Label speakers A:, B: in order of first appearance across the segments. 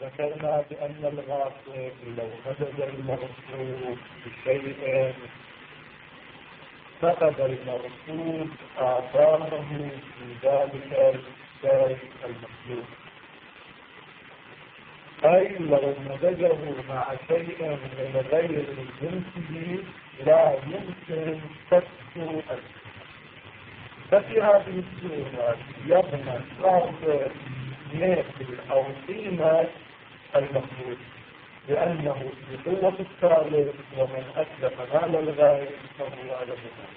A: ذكرنا بأن الغاصب لو مزج المغصوب بشيء فقد المغصوب آثاره في ذلك الشيء المطلوب، أي لو مزجه مع شيء من غير جنسه لا يمكن فسخ. ففي هذه الصورة يضمن صاحب مثل أو قيمة المخلوق، لأنه بقوة الثالث، ومن أسلف مال الغير فهو على ذلك.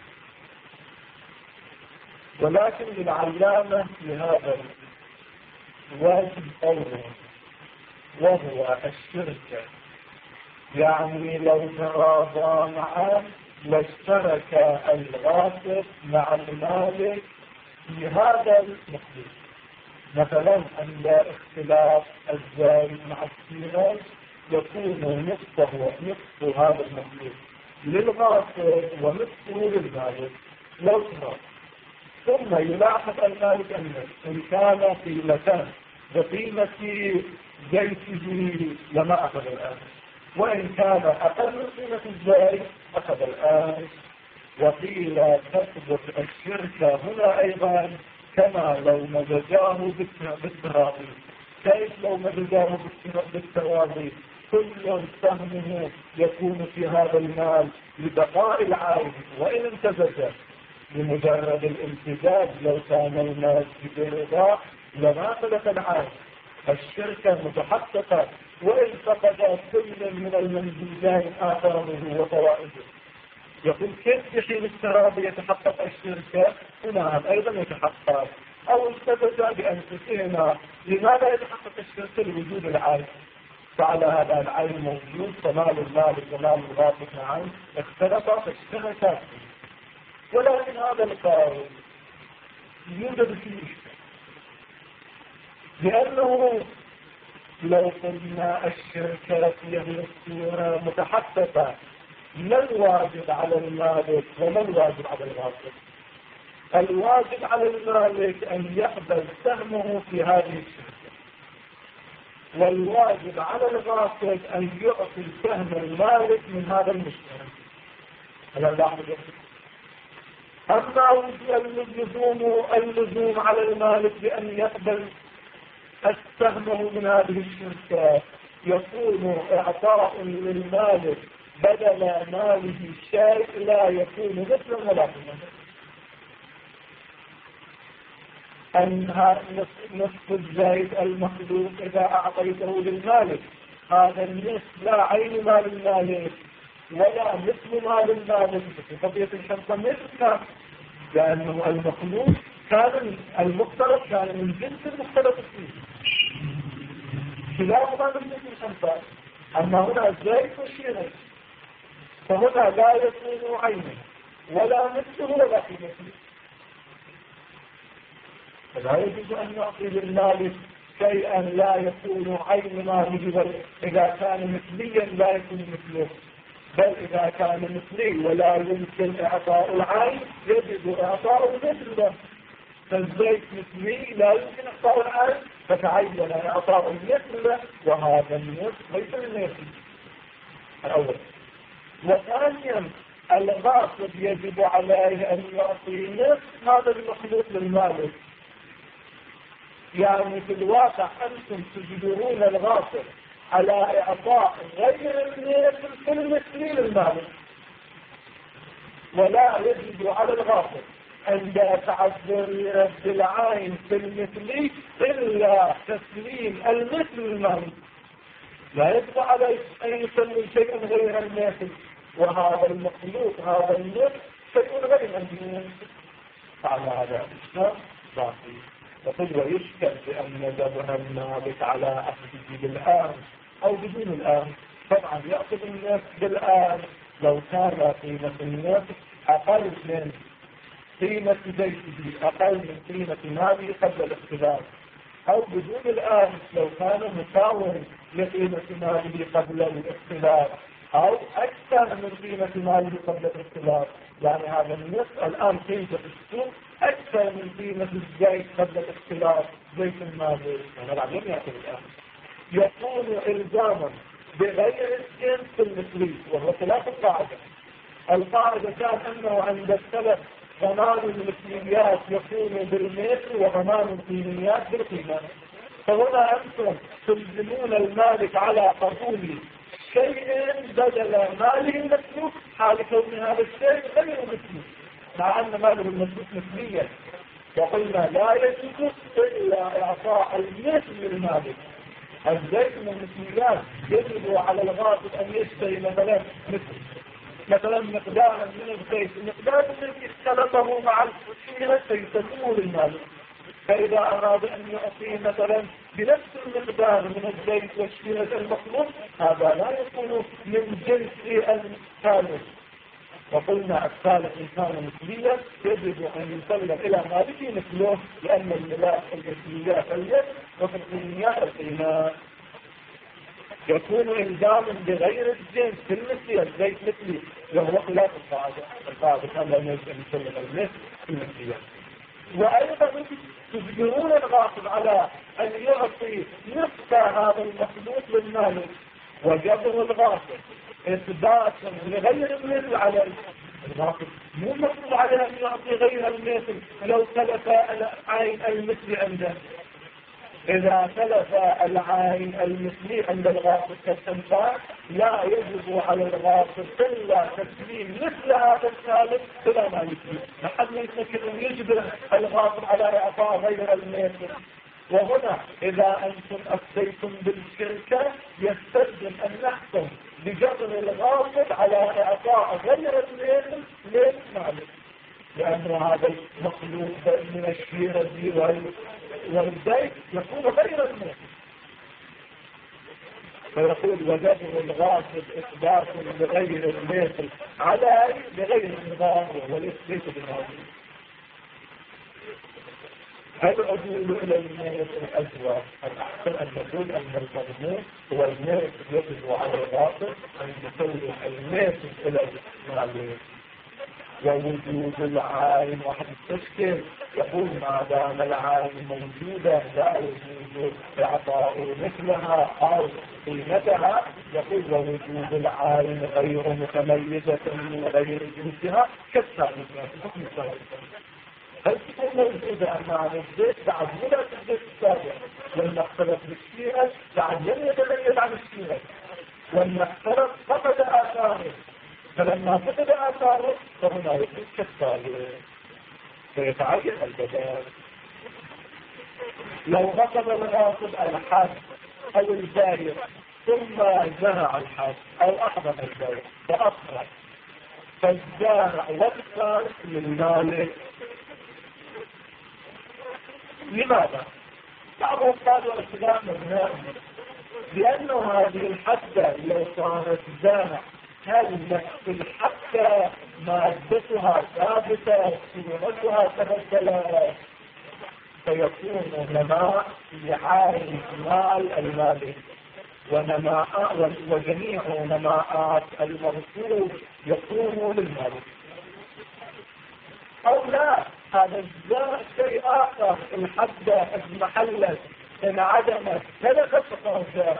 A: ولكن للعلامة في هذا واجب قوله وهو الشركة، يعني لو تراضى معه لاشترك الغاصب مع المالك في هذا المخلوق. مثلا عند اختلاف الزائد مع السيرة يكون نصف هذا المخلوق للغاصب ونصفه للمالك لو تراضى. ثم يلاحظ المالك إن كان قيمتان بقيمة زيته لما أخذ الآن، وإن كان أقل من قيمة الزائد أخذ الآن. وقيل تثبت الشركة هنا أيضا كما لو مزجاه بالتراضي. كيف لو مزجاه بالتراضي؟ كل سهمه يكون في هذا المال لبقاء العائد، وإن امتزج بمجرد الامتزاج لو كان المال برضا لما خلق العائد. الشركة متحققة وإن فقد كل من المنزوجين آثاره وفوائده. يقول كيف في حين التراضي يتحقق الشركة؟ نعم أيضا يتحقق. أو استدجى بأنفسهما. لماذا يتحقق الشركة؟ لوجود العين، فعلى هذا العين موجود، فمال المالك ومال الغاصب معا اختلفا فاشتركا. ولكن هذا القول يوجد فيه إشكال، لأنه لو قلنا الشركة في هذه الصورة متحققة، ما الواجب على المالك وما الواجب على الغاصب؟ الواجب على المالك أن يقبل سهمه في هذه الشركة، والواجب على الغاصب أن يعطي سهم المالك من هذا المشترك. أما اللزوم على المالك بأن يقبل سهمه من هذه الشركة يكون إعطاء للمالك بدل ماله شيء لا يكون مثل ولا قيمة. أنها نصف الزائد المخلوق إذا أعطيته للمالك، هذا النصف لا عين مال المالك ولا مثل مال المالك في قضية الشركة مثل، لأنه المخلوق كان المختلط كان من جنس المختلط فيه خلافا من جنس الشركة. أما هنا الزائد والشيء، فهنا لا يكون عينه ولا مثله ولا قيمته. فلا يجوز أن يعطي للمالك شيئا لا يكون عين ماله، إذا كان مثليا لا يكون مثله، بل إذا كان مثلي ولا يمكن إعطاء العين يجب إعطاء مثله. فالزيت مثلي لا يمكن إعطاء العين فتعين إعطاء مثله، وهذا النصف ليس من مثل الأول. وثانيا الغاصب يجب عليه أن يعطي نصف هذا المخلوق للمالك. يعني في الواقع أنتم تجبرون الغاصب على إعطاء غير المثل في المثلي للمالك، ولا يجب على الغاصب عند تعذر بالعين في المثلي إلا تسليم المثل للمالك. لا يجب عليه أن يسلم شيئا غير المثل، وهذا المخلوق هذا النصف شيء غير المثل. على هذا الإشكال باقي. فقد ويشكل بأن ذبح المالك على أخذه بالآن أو بدون الآن. طبعا يأخذ الناس بالآن لو كان قيمة الناس أقل من قيمة زيته، أقل من قيمة ماله قبل الاختلاف، أو بدون الآن لو كان مساوٍ لقيمة ماله قبل الاختلاف، أو أكثر من قيمة ماله قبل الاختلاف. يعني هذا النصف الآن قيمة السوق أكثر من قيمة الزيت قبل الاختلاف زيت المال، يعني العجل يأخذ الآن. يكون إلزاما بغير الجنس المثلي، وهو خلاف القاعدة. القاعدة كان أنه عند السلف ضمان المثليات يكون بالمثل وضمان القيميات بالقيمة. فهنا أنتم تلزمون المالك على قبول شيء بدل ماله المسلوك حال كون هذا الشيء غير مثلي، مع أن ماله المسلوك مثليا. وقلنا لا يجوز إلا إعطاء المثل للمالك. الزيت من المثليات يجب على الغاصب أن يشتري مثلا مقدارا من الزيت، المقدار الذي اختلطه مع الشيرة سيسلمه للمالك. فإذا أراد أن يعطيه مثلا بنفس المقدار من الزيت والشيرة المطلوب، هذا لا يكون من جنس الثالث. وقلنا الثالث إن كان مثليا يجب أن يسلم إلى مالكه مثله، لأن الملاك المثليات اليد وفي القيميات القيمات. يكون إلزاما بغير الجنس في المثلي، الزيت مثلي، وهو خلاف القاعدة كان لا يجب أن يسلم المثل في المثليات. وأيضا تجبرون الغاصب على أن يعطي نصف هذا المخلوق للمالك، وجبر الغاصب إثباتا لغير المثل على الغاصب مو مطلوب عليه أن يعطي غير المثل لو تلف العين المثل عنده. إذا تلف العين المثلي عند الغاصب كالتنفاع لا يجب على الغاصب إلا تسليم مثل هذا الثالث إلى مالكه، لحد ما يتذكر أن يجبر الغاصب على إعطاء غير المثل. وهنا إذا أنتم أفتيتم بالشركة يستلزم أن نحكم بجبر الغاصب على إعطاء غير المثل للمالك، لأن هذا المخلوق من الشيرة والزيت يكون غير المثل. فيقول وجبر الغاصب إثبات لغير المثل على بغير النظام والإثبات بالنظام. العدول إلى الميت الأزواج الأحسن أن نقول أن المضمون هو الميت يجب على الغاصب أن يسلم الميت إلى المالك. ووجود العين واحد التشكيل يقول ما دام العين موجودة لا يجوز إعطاء مثلها أو قيمتها. يقول ووجود العين غير متميزة من غير جنسها كالثالثة حكم الثالثة. هل تكون موجودة أمام الزيت بعد ولا الزيت السابق، لما اختلف بالشيئة بعد لم يتميز عن الشيئة، ولما اختلف فقد آثاره، فلما فقد آثاره فهنا يكون كالثالث فيتعين البدال. لو غصب الغاصب الحد أو البايع ثم زرع الحد أو أحضر البايع فأصبح فالزارع والصارف للمالك. لماذا؟ بعضهم قالوا الكلام النائم، لأنه هذه الحدة لو صارت زارع هل الحدة مادتها ثابتة صورتها تبدلت فيكون نماء لعائل مال المالك، وجميع نماءات المرسول يكون للمالك. أو لا، هذا الزرع شيء آخر، الحدة المحلة انعدمت تلقت فقط الزرع،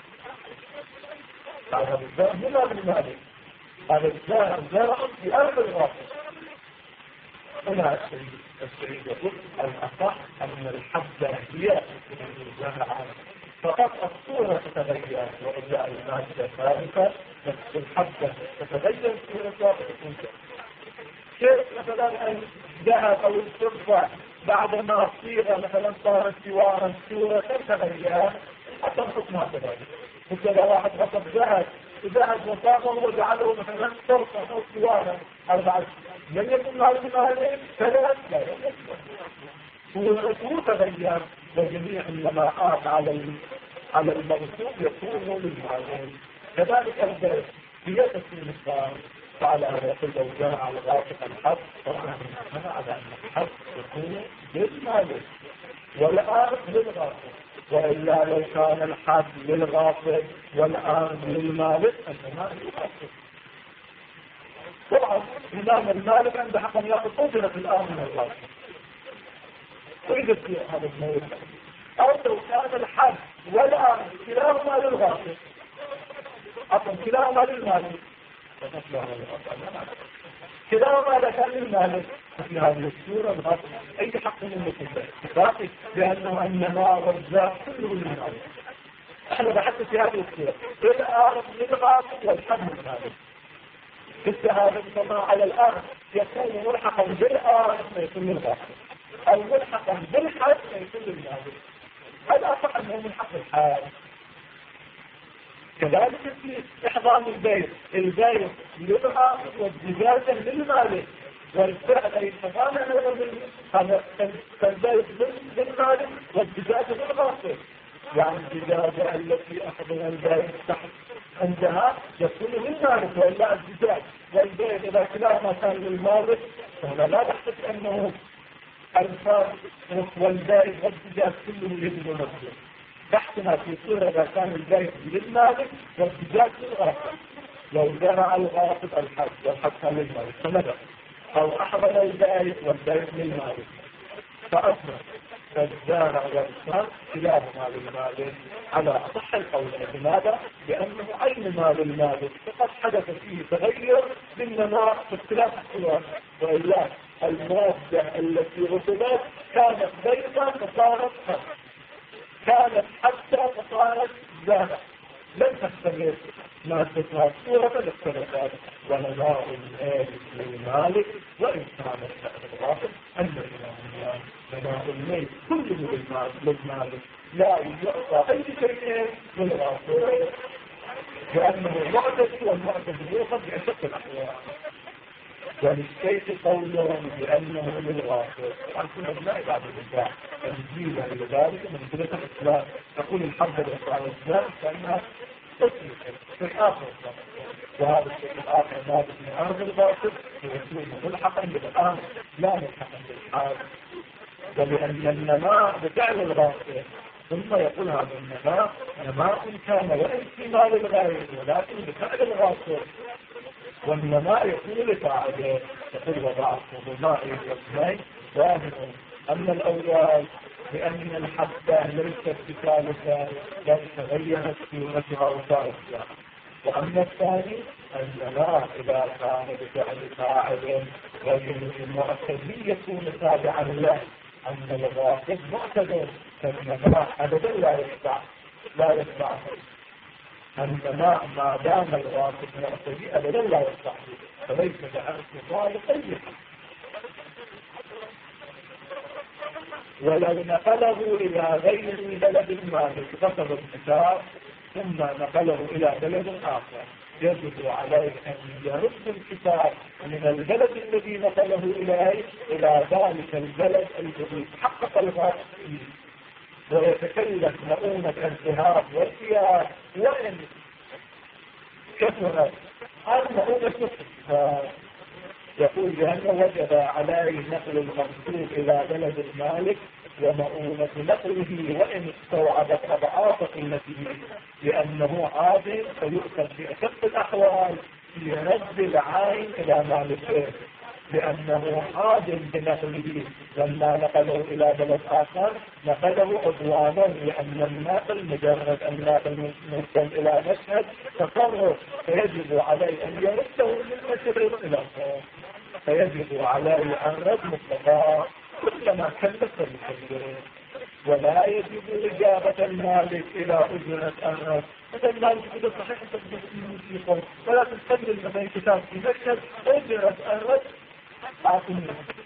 A: هذا الزرع هنا للمالك، هذا الزرع زرع في أرض الغاصب. هنا السيد يقول الأصح أن الحدة هي الزرع فقط الصورة تتغير، وإذا المادة ثابتة نفس الحدة تتغير صورتها وتكون كيف مثلا الذهب أو الفضة بعدما صيغ مثلا صارت سوارا صورة تتغير حتى الحكم كذلك. مثل لو واحد غصب ذهب وصاغه وجعله مثلا فرصة أو سوارا أربعة لم يكن هذا المالين ثلاث لا يكون صورته تغير، وجميع النماءات على المرسوم يكون للمالين. كذلك البيت هي تسليم الصار على أن يقول لو جاء على غاصب الحد طبعا على أن الحد يكون للمالك والآن للغاصب، وإلا لو كان الحد للغاصب والآن للمالك أنما للغاصب. طبعا إمام المالك عنده حق أن يأخذ أجرة الآن من الغاصب وإذا هذا الموت. أو لو كان الحد والآن كلاهما للمالك، كلاهما لكان للمالك. في هذه الصورة الغاصب أي حق من الباقي، لأنه النماء والزاد كله للمالك. احنا بحثنا في هذه الصورة الأرض للغاصب والحد للمالك. بالذهاب النماء على الأرض يكون ملحقا بالأرض فيكون للغاصب، أو ملحقا بالحد فيكون للمالك. هذا أصح أنه من حق الحال. كذلك في إحضان البيت، البيت للغاصب والزجاجة للمالك، والفعل أي حضان هذا البيت للمالك والزجاجة للغاصب. يعني الزجاجة التي أخذها البيت تحت عندها يكون للمالك وإلا الزجاج، والبيت إذا كلاهما كان للمالك فهنا لا تحدث أنه الفرق والبيت والزجاج كله يجب المسلم. بحثنا في صورة إذا كان البيت للمالك والزجاج للغاصب، لو زرع الغاصب الحد والحد كان للمالك فماذا؟ أو أحضن البيت والبيت للمالك فأصبح الزارع والإنسان كلاهما للمالك على أصح القولين. لماذا؟ لأنه عين مال المالك فقد حدث فيه تغير بالنماء في اختلاف الصور، وإلا المادة التي رسبت كانت بيضا فصارت حد، كانت حتى فصارت زارع، لم تستمر مادتها صورة الاختلافات. ونماء المال للمالك وإن كان الغاصب أن نماء المال كله للمالك لا يعطى أي شيء للغاصب، لأنه معتدي والمعتدي يوقف بأشد الأحوال. وللشيخ قولهم بأنه للغاصب. عن كل أبناء بعد الإبداع تنزيلا لذلك من جلسة الإسلام تقول الحمد لله على الإسلام كأنها تسلك في الآخر، وهذا الشيء الآخر نابت من أرض الغاصب ويكون ملحقا بالآن لا ملحقا بالحال. ولأن النماء بفعل الغاصب، ثم يقول هذا النماء نماء كان وإن في مال الغير ولكن بفعل الغاصب، والنماء يكون لفاعله. يقول وضعت ضمائر واثنين ظاهر أن الأولاد لأن الحبة ليست بثالثة بل تغيرت صورتها وصارتها، وأما الثاني النماء إذا كان بفعل فاعل غير المعتدي يكون تابعا له. أن الغاصب معتدل فالنماء أبدا لا يتبع النماء ما دام الغاصب معتدي أبدا لا يتبع، فليس لأنه ظالم أي حق. ولو نقله إلى غير بلد المالك كتب الكتاب ثم نقله إلى بلد آخر يجب عليه أن يرد الكتاب من البلد الذي نقله إليه إلى ذلك البلد الذي حقق الغاصب فيه، ويتكلف مؤونة الذهاب والإياب وإن كثرت المؤونة. يقول بأنه وجب عليه نقل المقصود إلى بلد المالك ومؤونة نقله وإن استوعبت أضعاف قيمته، لأنه عادل فيؤخذ بأشد الأحوال في رد العين إلى مالكه، لأنه عادل بنقله. لما نقله إلى بلد آخر نقله عدوانا، لأن الناقل مجرد الناقل نقل إلى مشهد تصرف، فيجب عليه أن يرده من مشهد إلى الصوت، فيجب عليه أن رد مطلقا كلما كلف المكلف، ولا يجب إجابة المالك إلى أجرة الرد. مثل المالك يقول صحيح تجب ولا تستمر مثلا كتاب في مشهد أجرة الرد أعطني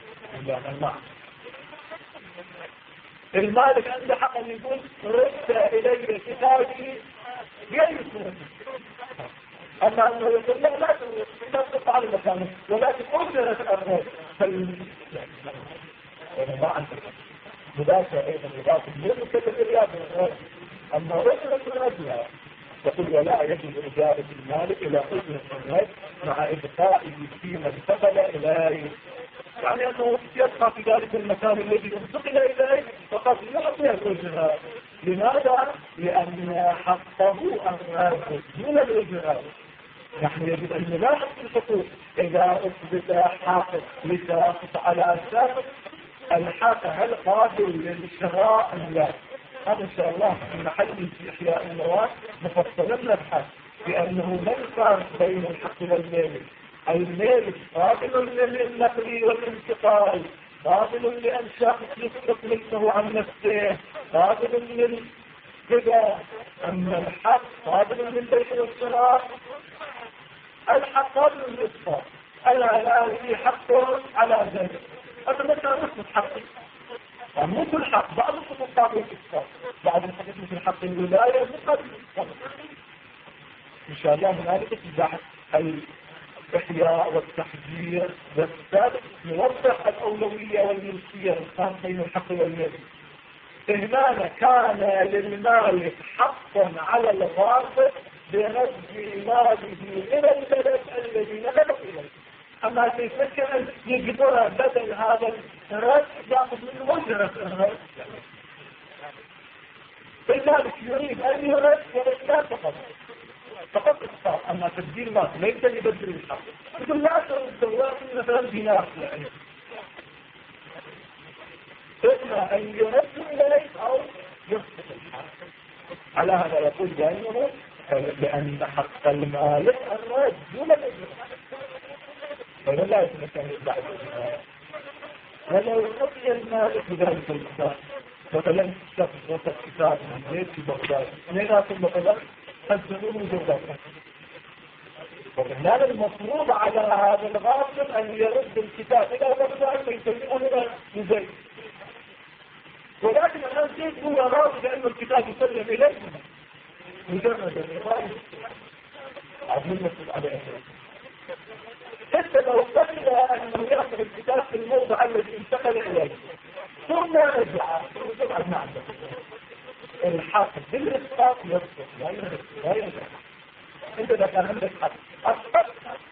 A: المالك عنده حق أن يقول رد إلي كتابي بأي صورة، أما أنه يقول لا تقطع المكان ولكن أجرة الرد ما عندك مدافع أيضا مدافع من كتب الرياض. أما أجرة الرد يقول ولا يجب إجابة المالك إلى أجرة الرد مع إبقائه فيما انتقل إليه، يعني أنه يبقى في ذلك المكان الذي انتقل إليه فقد يعطي الأجرة. لماذا؟ لأن حقه الرد دون الأجرة. نحن يجب أن نلاحظ في الحقوق إذا أثبت حق لشخص على أساس الحق هل قابل للشراء أم لا. هذا إن شاء الله في محل في إحياء المواد مفصلا نبحث بأنه ما يفرق بين الحق والميل. الميل قابل للنقل والانتقال، قابل لأن شخص يسقط منه عن نفسه، قابل للربا. أما الحق قابل للبيع والشراء. الحق قابل للإسقاط. الآن في حق على ذلك. هذا مثلا اسم حق، مو كل حق، بعض الحقوق قابل للإسقاط، بعض الحقوق مثل حق الولاية مقابل للإسقاط. إن شاء الله هنالك بعد الإحياء والتحذير والسابق نوضح الأولوية والملكية الخاصة بين الحق والملك. هنا كان للمالك حقا على الغاصب برد ماله إلى البلد الذي نقل إليه. أما تفكر أن يقدر بدل هذا الرد يأخذ من وجرة الرد. المالك يريد أن يرد لا فقط إخطاء. أما تبديل مال ليس يبدل الحق. يقول لا ترد دولات مثلا دينار يعني. إما أن يرد إليك أو يسقط الحق. على هذا يقول بأنه لأن حق المالك الرد دون الإجراء. فلا يمكن أن يدعي الإجراء. ولو رضي المالك بذلك الإجراء مثلا تستخدم كتاب من زيت في بغداد نينات مثلا تنزلون جردات. وبالتالي المفروض على هذا الغاصب أن يرد الكتاب إلى بغداد ويسلمه إلى زيت. ولكن الآن زيت هو راضي بأن الكتاب يسلم إليه مجرد الإقرار عظيم مسؤول عليه. حتى لو قبل أنه يأخذ الكتاب في الموضع الذي انتقل إليه ثم رجع المعنى الحق بالإسقاط يسقط لا يرجع. أنت إذا كان عندك حق أسقط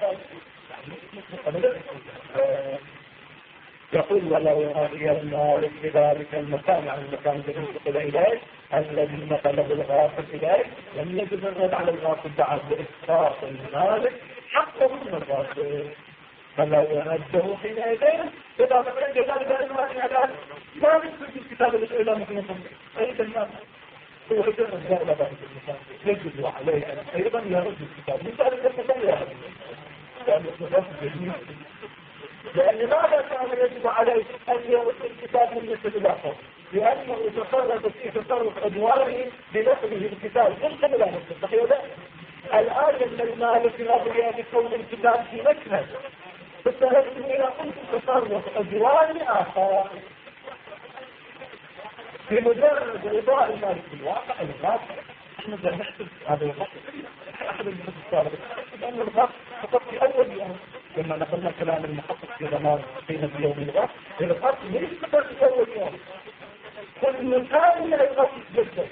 A: يقول ولو يرى المالك بذلك المكان عن المكان الذي انتقل إليه الذي نقله الغاصب إليه لم يجب الرد على الغاصب بعد بإسقاط المالك حقه من الغاصب. فلو يرده حينئذ إذا فكرت ذلك أنه ما مثل الكتاب الإسئلة مثل أيضا ما هو يجب الزالة بعد الكتاب يجب عليه أن أيضا يرد الكتاب من ذلك الكتاب يرد لأن الكتاب جميل. لأن ماذا كان يجب عليه أن يرد الكتاب من مثل الآخر؟ لأنه تصرف في تصرف أدواره بنقله الكتاب جزءا لا نستطيع ذلك. الآن من المالك الأبرياء بكون الكتاب في مكنة فسهلت إلى قلت تصرف أدوار آخر في مجرد رضاء المالك الواقع الواقع. نحن بدنا نحسب هذا الوقت أحد المحطة الصالح لأن الغاق فقط في أول يوم لما نقلنا كلام المحطة في زمان حين في يوم الغاق الغاق ليس فقط في أول يوم كل الآن الغاق جدا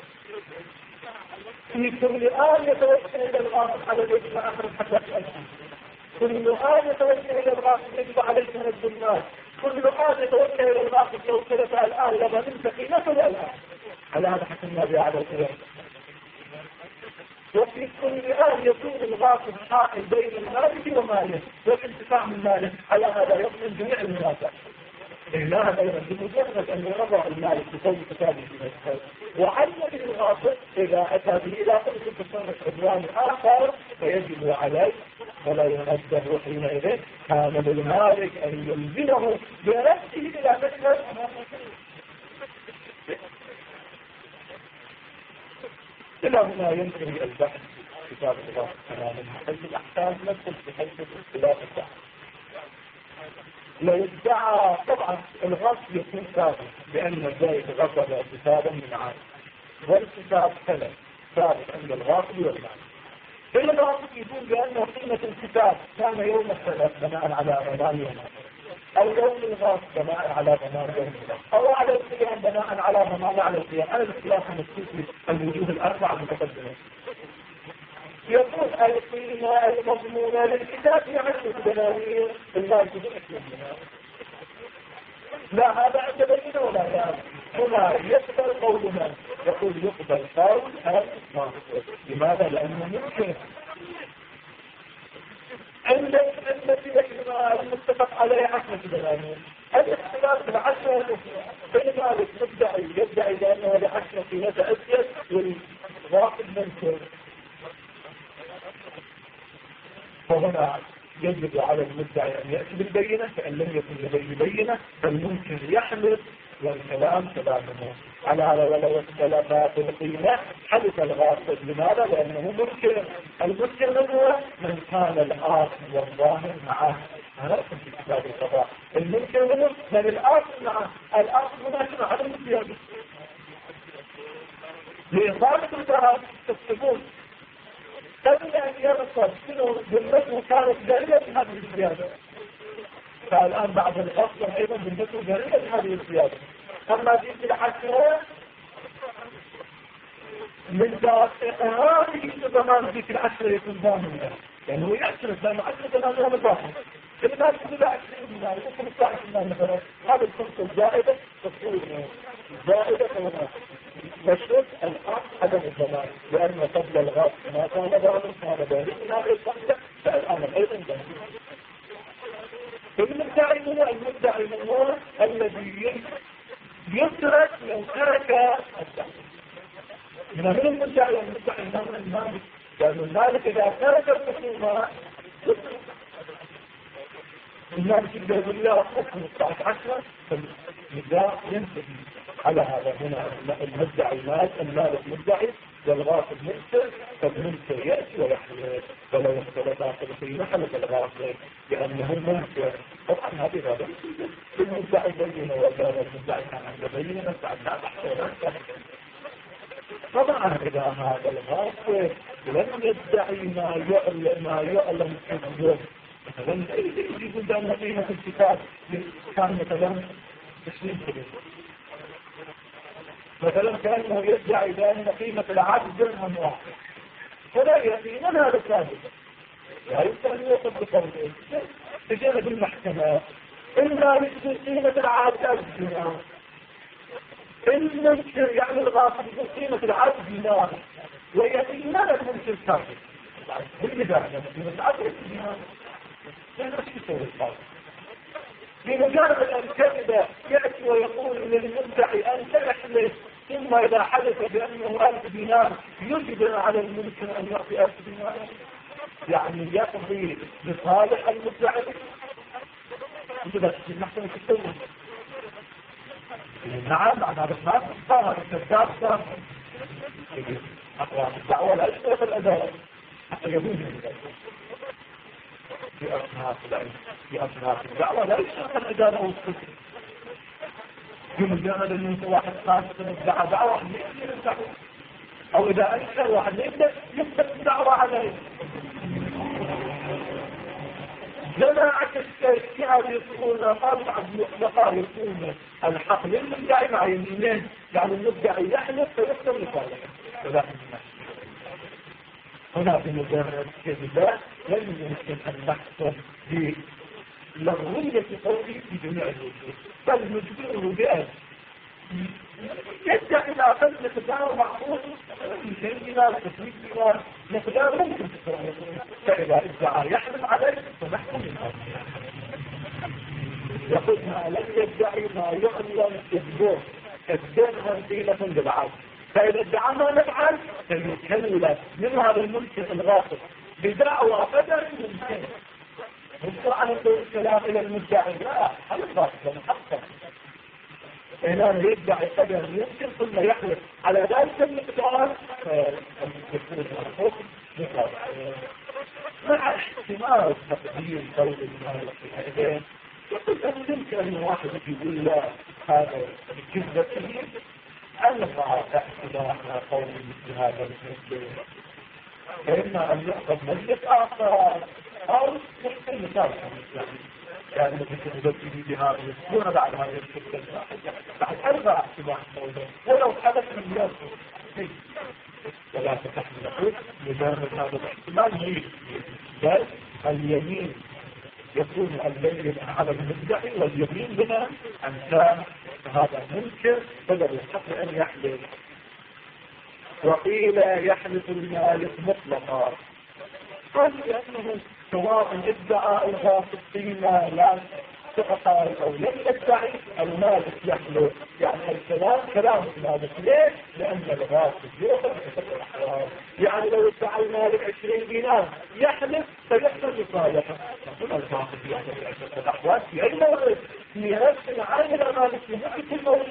A: في كل آن يتوجه إلى الغاصب على الوجه آخر حتى الألحان. كل آن يتوجه إلى الغاصب يجب عليه من الدنيا. كل آن يتوجه إلى الغاصب لو كانت الآن لما ننتقي نفل الآن على هذا حكمنا به على القيام. وفي كل آن يكون الغاصب حائل بين المالك وماله والانتفاع من ماله. على هذا يضمن جميع المنافع. إلا هذا بمجرد أن يرضى المالك بكل كتابه وعلم الغاصب إذا أتى به إلى قلت التصرف عدوان آخر فيجب عليه ولا يرده حينئذ. كان للمالك أن يلزمه برده إلى مكتب. إلى هنا ينتهي البحث في كتاب الغاصب تماما. حيث الأحكام ندخل في حيث اختلاف البحث. لو ادعى طبعا الغصب يكون ثابت بأن ذلك غصب اكتسابا من عام والاكتساب ثابت عند الغاصب والمال. فإن الغاصب يقول بأن قيمة الكتاب كان يوم الثلاث بناء على ضمان يوم أو يوم الغاصب بناء على ضمان يوم أو على القيام بناء على ضمان على القيام. أنا الاختلاف مخصوص الوجوه الأربعة المتقدمة. يقول القيمة المضمونة للكتاب يعد الدنانير المال بدون لا هذا عند بينه ولا لا. هنا يقبل قولنا يقول يقبل قول هذا لماذا؟ لأنه يمكن عند المتفق عليه 10 دنانير. الاختلاف بالعشرة فلذلك يدعي بأنه ل10 قيمة أزيد والواقع منكر. فهنا يجب على المدعي أن يأتي بالبينة، فإن لم يكن لديه بينة فالممكن يحلف والكلام كلامه على ولو اختلف في القيمة حدث الغاصب. لماذا؟ لأنه منكر. المنكر من هو؟ من كان الآثم والظاهر معه. هذا في كتاب القضاء. المنكر منه من الآثم معه. الآثم مناسب على الزيادة لإصابة الجهاد تكتبون قبل أن يرصد شنو ذمته كانت جارية بهذه الزيادة. فالآن بعد الأصل أيضا ذمته جارية بهذه الزيادة. أما في الحسنة من هذه الزمان في العشرة يكون ضامن، يعني هو يعشر لأنه 10 زمان هو مضاحن. الناس كلها 20 زمان يكون 15 زمان مثلا. هذا الفرصة الزائدة تصور زائدة كمان مشروط الآن عدم الزمان، لأن قبل الغاز ما كان ضامن كان ذلك من هذه الفرصة، فالآن أيضا ضامن. المدعي هو المدعي هو الذي يترك لو ترك الدعوة. من المدعي المدعي من المالك، لأن المالك إذا ترك الخصومة المالك يقول بالله حكم 19 فالنداء ينتهي على هذا. هنا المدعي المالك مدعي والغاصب منكر، فالمنكر يأتي ويحلف ولو اختلف في محل الغاصب لأنه منكر. طبعا هذه غابة المدعي بينه ولا المدعي كان عنده بينه فعلا تحصيلا. طبعا إذا هذا الغاصب لم يدعي ما يعلم كذبه، مثلا يجب أن قيمة الكتاب كان مثلا 20 كبير، مثلا كأنه يدعي بأن قيمة العبد درهم واحد، فلا يقينا هذا كاذب لا يمكن أن يصدق به. تجينا بالمحكمة إلا يجب قيمة العبد 1000 دينار، المنكر يعني الغاصب يقول قيمة العبد دينار ويقينا المنكر كاذب بالبداية قيمة العبد دينار. بمجرد الكذبة يأتي ويقول للمدعي أن تحلف، ثم إذا حدث بأنه 1000 دينار يجب على المنكر أن يعطي 1000 دينار، يعني يقضي بصالح المدعي. يجب في المحكمة السورية. نعم بعد هذا الناس صار الكذاب صار أقوام الدعوة لا يشترك الأداء حتى يبون في أصناف الدعوة لا يشترك الإدارة والسلطة. بمجرد أن يكون واحد خاصة الدعوة دعوة أو إذا أنشر واحد يبدأ الدعوة عليه. جماعة الشيعة يقولون قاطع المطلقة يقولون الحق للمدعي مع يمينين، يعني المدعي يحلف فيحكم لصالحه. هنا في مجرد الكذبة لم يمكن أن نحصل بلغوية قولي في جميع الوجود، بل نجبره بأن يدعي إلى أقل مقدار معقول 200 دينار 300 دينار مقدار ممكن تكون، فإذا ادعى يحرم عليه فنحكم منه. يقول ما لم يدعي ما يعلم كذبه كالدرهم قيمة بالعدل، فإذا ادعى ما نفعل فيكلف من هذا المنكر الغاصب بدعوى قدر ممكن. مش أن يقول الكلام إلى المدعي، لا هذا الغاصب محقق إنه يدعي قدر يمكن ثم يحلف على ذلك المقدار فيكون الحكم مع احتمال تقديم قول المالك في هذين. يقول أن يمكن أن واحد يقول لا هذا الكذبة فيه أنفع احتمال قول مثل هذا المسلم، فإما أن يأخذ مجلس آخر أو يحتل مثال يعني مثل مدرسين بهذا يسكون بعد هذا الكذبة بعد أربع احتمال قوله ولو حدث من يوم ولا تتحمل أخذ مجرد هذا الاحتمال يجب بل اليمين يكون الليل على المدعي واليمين بنا أن كان هذا منكر فلا يستطيع أن يحلف. وقيل يحلف المالك مطلقا، قال لأنه سواء ادعى الغاصب فيما لا تقطع أو لم يدعي المالك يحلف، يعني الكلام كلام المالك. ليش؟ لأن الغاصب يأخذ بحسب الأحوال، يعني لو ادعى المالك 20 دينار يحلف فيحتاج صالحا يقول الباطل في الأحوال في أي مورد في نفس العامل مالك في نفس المورد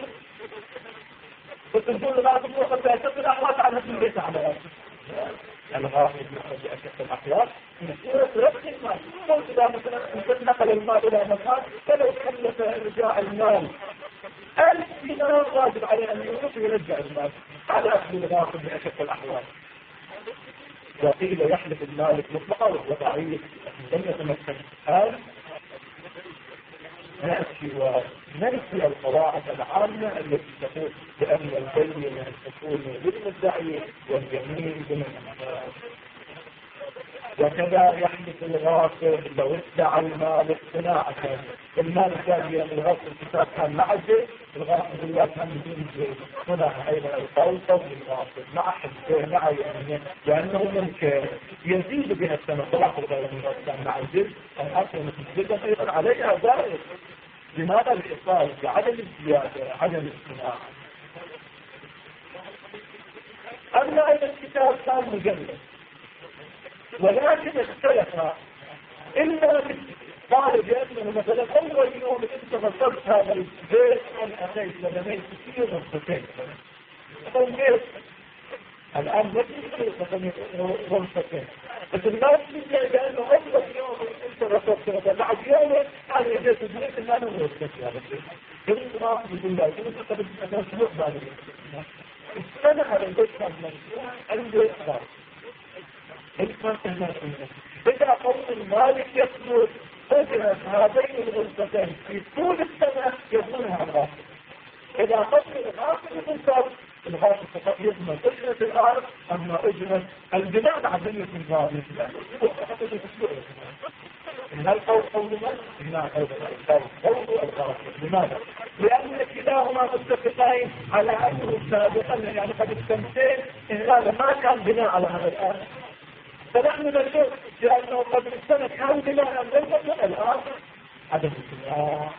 A: فتقول لا تقول قد تأسف الأحوال على في البيت على الغاية في أشد الأحوال مسؤولة ربط المال قلت إذا مثلا نقل المال إلى مكان فلو كلف إرجاع المال 1000 دينار واجب عليه أن يروح ويرجع المال على أخذ الغاصب بأشد الأحوال. وقيل يحلف المالك مطلقا وهو ضعيف لم يتمكن هذا نأتي القواعد العامة التي تقول بأن البينة تكون بالمدعي واليمين بالمدعي. وكذا يحدث الغاصب لو ادعى المال صناعة المال كان يوم الغاصب الكتاب كان معجز الغاصب الله كان ينزل صناعة أيضا القوطة للغاصب مع حجه مع يمينه لأنه ممكن يزيد بها السنة طلع الغير من الغاصب معجز الأصل مثل أيضا عليها زائد. لماذا الإصابة بعدم الزيادة عدم الصناعة؟ أما أين الكتاب كان مجلد ولكن اختلف إلا قال بأنه مثلا أول يوم أنت غسلت هذا البيت أن أتيت لدمين كثير غرفتين فالبيت الآن ما تكثير غرفتين بس الناس تجي بأنه أول يوم أنت غسلت هذا بعد يوم أنا يجيت البيت أن أنا غسلت هذا البيت كنت راح بقول الله كنت قبل أن أسلوب بعد البيت السنة على البيت كان منسوح البيت صار إذا قوم المالك يثبت أجرة هذين الغرفتين في طول السنة يضمنها الغاصب. إذا قوم الغاصب يثبت الغاصب فقط يضمن أجرة الأرض أما أجرة البناء عدمية الغاصب إن القول قول من؟ هنا قول الغاصب. لماذا؟ لأن كلاهما متفقين على أنه سابقا يعني قد السنتين إن هذا ما كان بناء على هذا الآن فنحن نشوف لأنه قبل السنة كان بناء لم يكن الآن عدم البناء.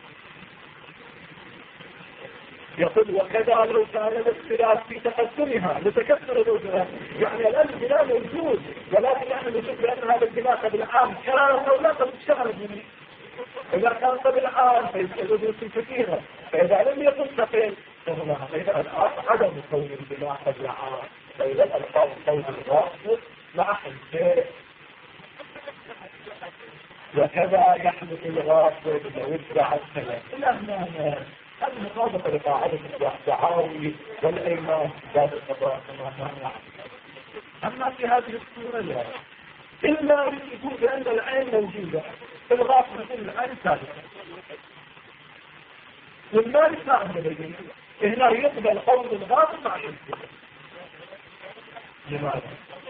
A: يقول وكذا لو كان الاختلاف في تقدمها لتكثر الوجهات يعني الآن البناء موجود ولكن نحن نشوف بأن هذا البناء قبل عام كان أو لا قبل اشتغل منه. إذا كان قبل عام فيستجدون كثيرا فإذا لم يكن ثقيل فإذا عدم كون البناء قبل عام فإذا الألقاب قول الغاصب مع حجه. وكذا يحدث الغاصب لو ادعى السلام الأهمان المطابقة لقاعدة الدعاوي والأيمان ذات القضاء كما كان. أما في هذه الصورة لا إلا يقول بأن العين موجودة الغاصب يقول العين ثابتة والمال ثابت هنا يقبل قول الغاصب مع حجه. لماذا؟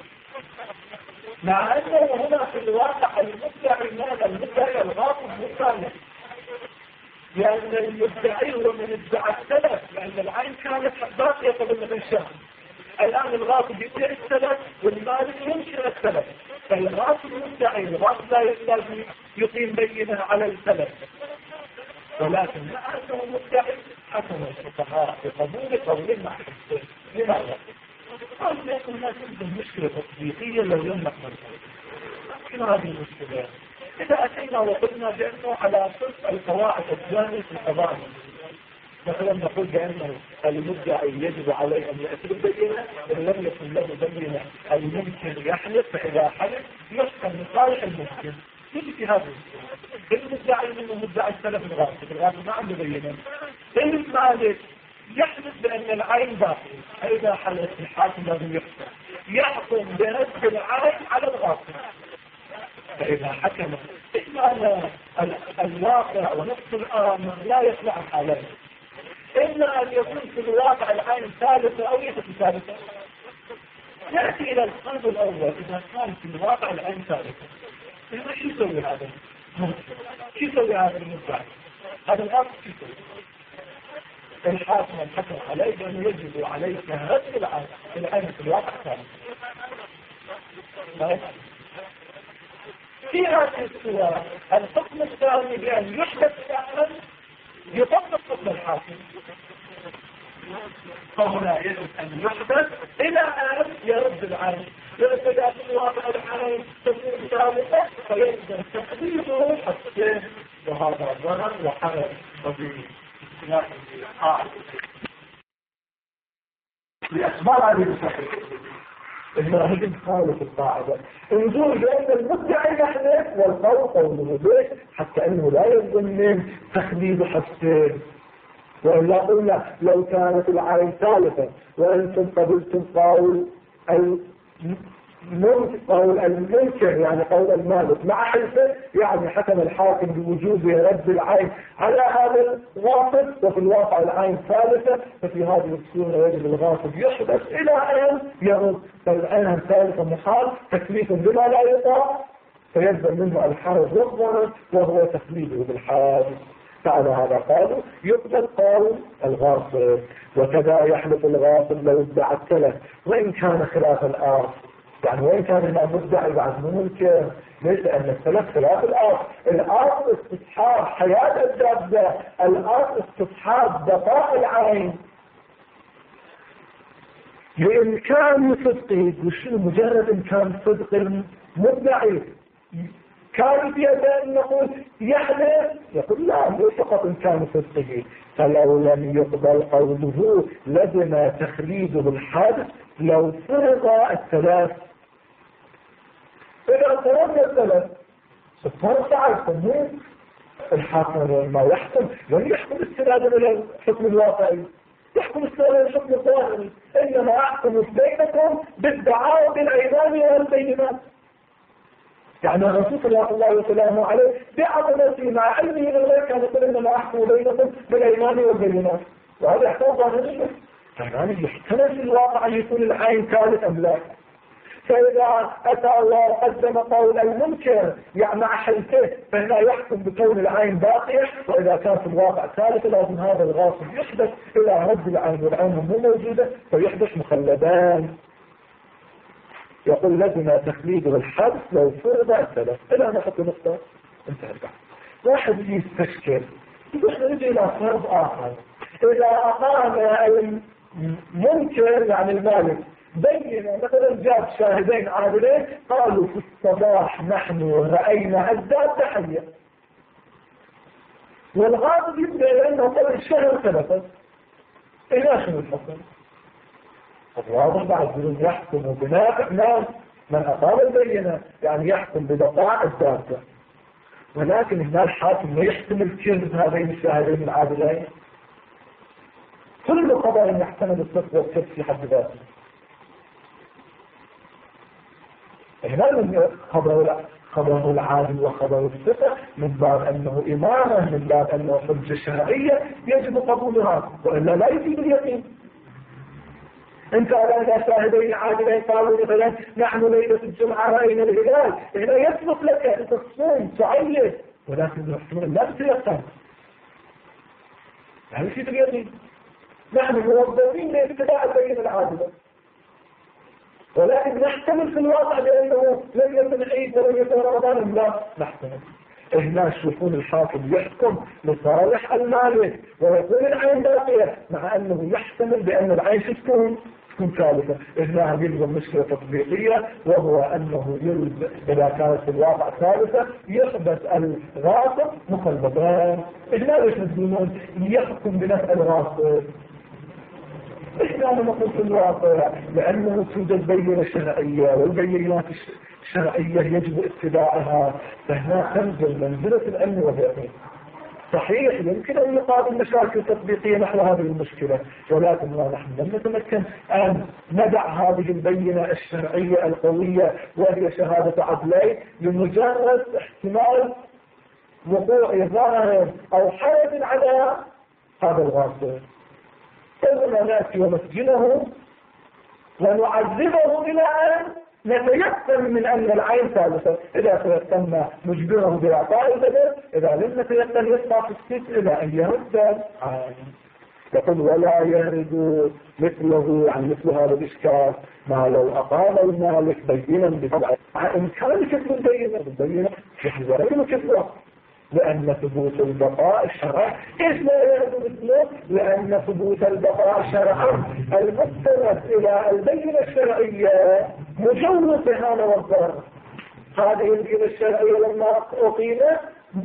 A: مع أنه هنا في الواقع المدعي ماذا المدعي الغاصب مصالح لأن المدعي هو من ادعى السلف لأن العين كانت باقية قبل من شهر الآن الغاصب يدعي السلف والمالك ينشر السلف فالغاصب مدعي الغاصب لا لازم يقيم بينه على السلف ولكن مع أنه مدعي حكم الفقهاء بقبول قول مع حجه. لماذا؟ قال لكم الناس عندهم مشكلة تطبيقية لو يملك مرتبط. شنو هذه المشكلة؟ إذا أتينا وقلنا بأنه على صرف القواعد الجامعة في القضاء مثلا نقول بأنه المدعي يجب عليه أن يأتي بالبينة إن لم يكن له بينة الممكن يحلف فإذا حلف يحكم من صالح الممكن يجي في هذا المدعي منه مدعي السلف الغاصب ما عنده بينة المالك يحدث بأن العين باقي إذا حلف الحاكم لازم يحكم برد العين على الغاصب فإذا حكم إما الواقع ونفس الأمر لا يصلح الحالين إما أن يكون في الواقع العين ثالثة أو ليست ثالثة. نأتي إلى القلب الأول إذا كان في الواقع العين ثالثة إذا شو يسوي هذا؟ شو يسوي هذا المدعي؟ هذا الأمر شو يسوي؟ الحاكم الحكم عليه بأنه يجب عليك هذه العين في الواقع ثالثة. في هذه الصورة الحكم الثاني بأن يحدث فعلا يطبق حكم الحاكم فهنا يجب أن يحدث إلى أن يرد العين إذا في الواقع العين تكون ثالثة هذه صحيح المراهج خالف القاعدة. نقول بأن المدعي يحلف والقول قوله ليش؟ حتى أنه لا يلزم من تخليد حسين. وإلا قلنا لو كانت العين ثالثة وأنتم قبلتم قول المنكر يعني قول المالك مع حلفه، يعني حكم الحاكم بوجوب رد العين على هذا الغاصب، وفي الواقع العين ثالثة، ففي هذه الصورة يجب الغاصب يحبس إلى أن يرد. فالعين الثالثة محال تكليف بما لا يطاق، فيلزم منه الحرج والضرر وهو تخليده بالحادث. فعلى هذا قالوا يقبل قول الغاصب. وكذا يحلف الغاصب لو ادعى التلف وإن كان خلاف الآخر، يعني وين كان المدعي بعد ممكن ليس أن السلف خلاف الأرض استصحاب حياة الدابة، الأرض استصحاب بقاء العين بإمكان صدقه. وشو مجرد إمكان صدق المدعي كان بيده أن نقول يحلف، يقول لا مو فقط إمكان صدقه. فلو لم يقبل قوله لزم تخليده الحادث لو فرض الثلاث. إذا فرضنا الثلاث الفرق عارفة الحاكم ما يحكم لم يحكم استنادا إلى الحكم الواقعي، يحكم استنادا إلى الحكم الظاهري، إنما أحكم بينكم بالدعاوى بالأيمان والبينات. يعني الرسول صلى الله عليه وسلم عليه بعظمته مع علمه للغير كان يقول إنما أحكم بينكم بالأيمان والبينات، وهذا يحكم ظاهريا. يعني يحتمل في الواقع أن يكون العين ثالث أم لا. فإذا أتى الله قدم قول المنكر يعني مع حلفه فهنا يحكم بكون العين باقية، وإذا كان في الواقع ثالث لازم هذا الغاصب يحدث إلى رد العين والعين مو موجودة فيحدث مخلدان. يقول لازم تخليده الحدث لو فرض الثلاث. إلى نحط نقطة انتهى البحث. واحد يستشكل يقول نجي إلى فرض آخر. إذا أقام المنكر يعني المالك بينا مثلا جاب شاهدين عادلين قالوا في الصباح نحن رأينا الدابة حية، والغاضب يبدأ لأنه قبل الشهر ثلاثة. إلى شنو الحكم؟ الواضح بعد يحكم بناء من أقام البينة يعني يحكم ببقاء الدابة، ولكن هنا الحاكم لا يحتمل كذب هذين الشاهدين العادلين. كل قضاء يحتمل الصدق والكذب في حد ذاته. هنا من خبر العادل وخبر الثقة من باب أنه إمامة، من باب أنه حجة شرعية يجب قبولها، وإلا لا يفيد اليقين. انت على شاهدين عادلين قالوا مثلا نحن ليلة الجمعة رأينا الهلال، هنا يثبت لك أنت تصوم تعيد، ولكن احتمال لا تتيقن، لا يفيد اليقين. نحن موظفين لابتداء البينة العادلة، ولكن نحتمل في الواقع بأنه لم يكن عيد ولم يكن رمضان، لا نحتمل. هنا تشوفون الحاكم يحكم لصالح المالك ويقول العين باقية مع أنه يحتمل بأن العين تكون ثالثة. هنا يلزم مشكلة تطبيقية، وهو أنه إذا كانت في الواقع ثالثة يحدث الغاصب مخلبان. هنا ليش تقولون يحكم بنفع الغاصب؟ إحنا نقول في الواقع لأنه توجد بينة شرعية، والبينات الشرعية يجب اتباعها، فهنا تنزل منزلة العلم واليقين. صحيح يمكن أن يقابل مشاكل تطبيقية نحو هذه المشكلة، ولكن نحن لم نتمكن أن ندع هذه البينة الشرعية القوية وهي شهادة عدلين لمجرد احتمال وقوع ظاهر أو حرج على هذا الغاصب. إذا نأتي ومسجنه ونعذبه إلى أن نتيقن من أن العين ثالثة. إذا تيقنا نجبره بإعطاء البدل، إذا لم نتيقن يسقط في الست إلى أن يرد العين. يقول ولا يرد مثله عن مثل هذا الإشكال ما لو أقام المالك بينا بطبع إمكان كتب البينة يحذر كتبه، لأن ثبوت البقاء الشرع. إيش لا يرد مثله؟ لأن ثبوت البقاء الشرع المستند إلى البينة الشرعية مجوز هذا والضرر. هذه البينة الشرعية لما أقيمت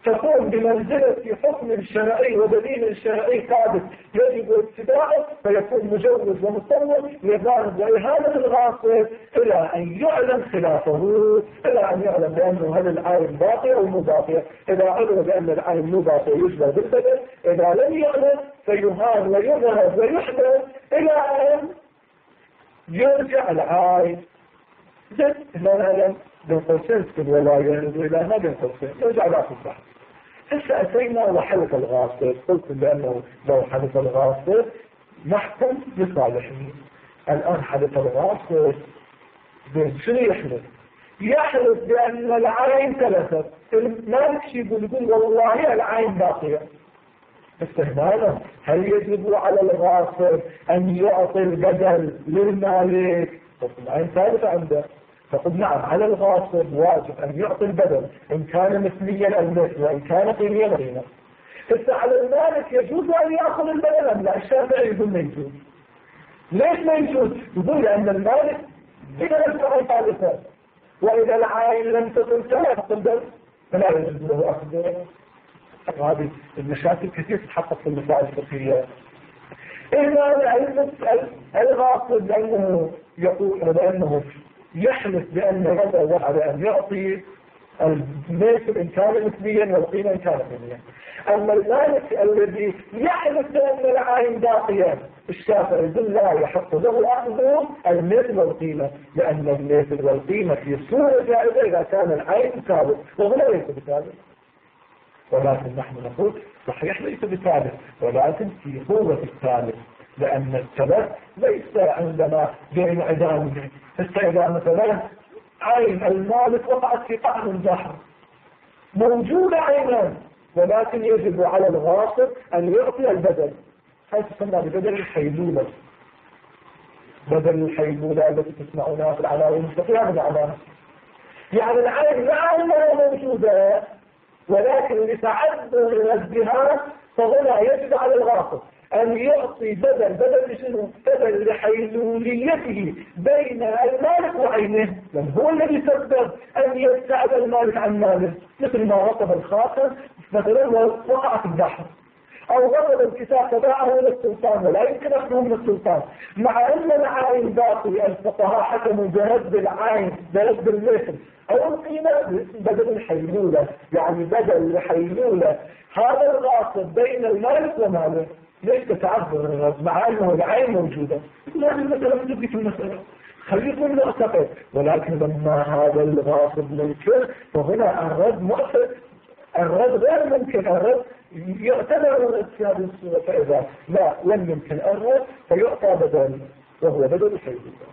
A: تكون بمنزلة حكم شرعي ودليل شرعي ثابت يجب اتباعه، فيكون مجوز ومصور لضرب وإهانة الغاصب إلى أن يعلم خلافه، إلى أن يعلم بأنه هل العين باقية أو مو باقية. إذا علم بأن العين مو باقية يشبه بالبدل، إذا لم يعلم فيهان ويذهب ويحدث إلى أن يرجع العين. زين ما نعلم بين قوسين ولا يرد إلى ما بين قوسين يرجع لا تصح. هسه أتينا وحلف الغاصب، قلت بأنه لو حلف الغاصب نحكم لصالحه. الآن حلف الغاصب شنو يحلف؟ يحلف بأن العين تلفت. المالك يقول والله العين باقية. استهمالا هل يجب على الغاصب أن يعطي البدل للمالك؟ العين ثابتة عنده، فقل نعم على الغاصب واجب أن يعطي البدل إن كان مثليا المثل وإن كان قيميا قيمة. بس على المالك يجوز أن يأخذ البدل أم لا؟ الشافعي يقول ما يجوز. ليش ما يجوز؟ يقول لأن المالك إذا لم تكن ثالثة، وإذا العين لم تكن ثالثة فلا يجوز له أخذ. هذه المشاكل كثير تتحقق في المسائل الفقهية. إذا الغاصب لأنه يقول بأنه يحلف بأن هذا على أن يعطي المثل إن كان مثليا والقيمة إن كان قيميا. أما المالك الذي يحلف بأن العين باقية، الشافعي يقول لا يحق له أخذ المثل والقيمة، لأن المثل والقيمة في صورة جائزة إذا كان العين ثابت، وهو ليس بثابت. ولكن نحن نقول صحيح ليس بثابت، ولكن في قوة الثابت، لأن الثبت ليس عندما بين عدامه. فإذا مثلا عين المالك وقعت في قعر البحر موجودة عينان، ولكن يجب على الغاصب أن يعطي البدل. هذا تسمى ببدل الحيلولة. بدل الحيلولة التي تسمعونها في العناوين المستقيمة بالعناوين. يعني العين لا موجودة، ولكن لتعذر ردها فهنا يجب على الغاصب أن يعطي بدل شنو؟ بدل لحيلوليته بين المالك وعينه، لأن هو الذي سبب أن يبتعد المالك عن ماله، مثل ما غصب الخاتم مثلا وقع في البحر، أو غضب الكتاب تباعه للسلطان ولا يمكن أخذه من السلطان، مع أن العين باقي. الفقهاء حكموا برد العين برد المثل أو القيمة بدل الحيلولة، يعني بدل الحيلولة هذا الغاصب بين المالك وماله. ليش تتعذر الرد مع أنه العين موجودة؟ لازم المسألة تبقي في المسألة، خليكم نعتقد. ولكن لما هذا الغاصب ممكن فهنا الرد مؤثر، الرد غير ممكن. الرد يعتبر الرد في هذه الصورة، فإذا لا لم يمكن الرد فيعطى بدل وهو بدل الحيلولة.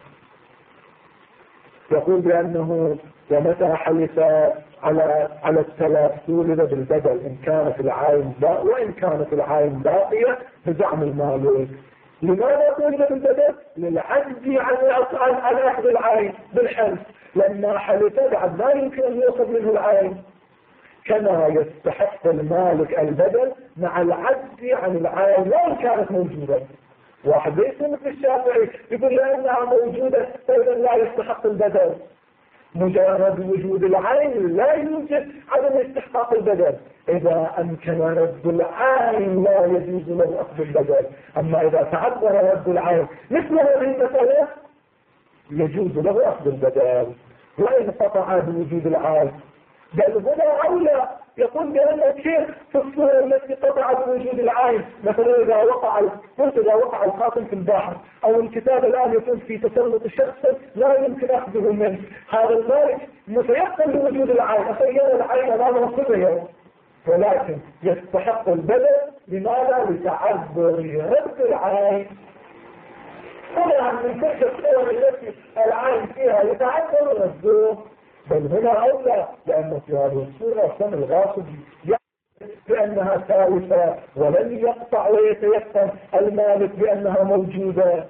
A: يقول بأنه ومتى حلف على الثلاث ولد بالبدل إن كانت العين وإن كانت العين باقية بزعم المالك. لماذا ولد بالبدل؟ للعجز عن أخذ العين بالحلف، لما حلف بعد ما يمكن أن يأخذ منه العين، كما يستحق المالك البدل مع العجز عن العين وإن كانت موجودة. واحد ليس مثل الشافعي يقول لأنها موجودة فإذا لا يستحق البدل. مجرد وجود العين لا يوجد عدم استحقاق البدل. إذا أمكن رد العين لا يجوز له أخذ البدل. أما إذا تعذر رد العين مثل هذه المسألة يجوز له أخذ البدل وإن قطع بوجود العين. بل هنا أولى يقول بأن الشيخ في الصورة التي قطع بوجود العين، مثلا إذا وقع الخاتم في البحر أو الكتاب الآن يكون في تسلط الشخص لا يمكن أخذه منه، هذا المالك متيقن بوجود العين، أخيرا العين أمامه كلها، ولكن يستحق البدل. لماذا؟ لتعذر رد العين. هنا من تلك الصور التي العين فيها يتعذر رده، بل هنا أولى، لأن في هذه الصورة سن الغاصب بأنها ثالثة ولن يقطع ويتيقن المالك بأنها موجودة.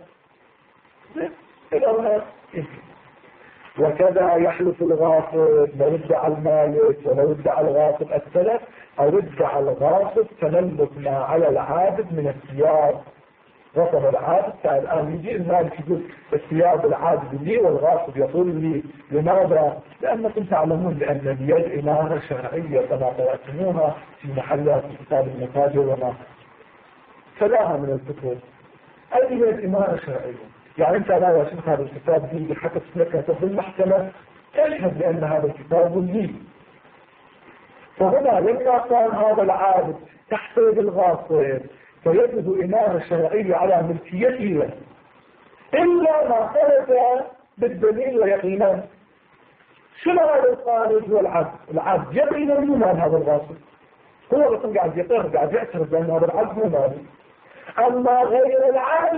A: وكذا يحلف الغاصب لو ادعى المالك ولو ادعى الغاصب التلف، أو ادعى الغاصب تملك ما على العابد من الثياب. غصب العابد. فالآن يجي المالك يقول الثياب العابد لي والغاصب يقول لي لماذا؟ لأنكم تعلمون بأن اليد إمارة شرعية كما قرأتموها في محلات كتاب المتاجر وما تلاها من الكتب. اليد إمارة شرعية، يعني أنت لا يشوف هذا الكتاب دي حتى تسلكها في المحكمة تشهد بأن هذا الكتاب لي. فهنا لما كان هذا العابد تحت يد الغاصب فيجد إمارة شرعية على ملكيته إلا ما خرج بالدليل ويقينا. شنو هذا الخارج والعبد؟ العبد يقينا مو مال هذا الغاصب، هو بس قاعد يقر قاعد يعترف بأن هذا العبد مو ماله. أما غير العبد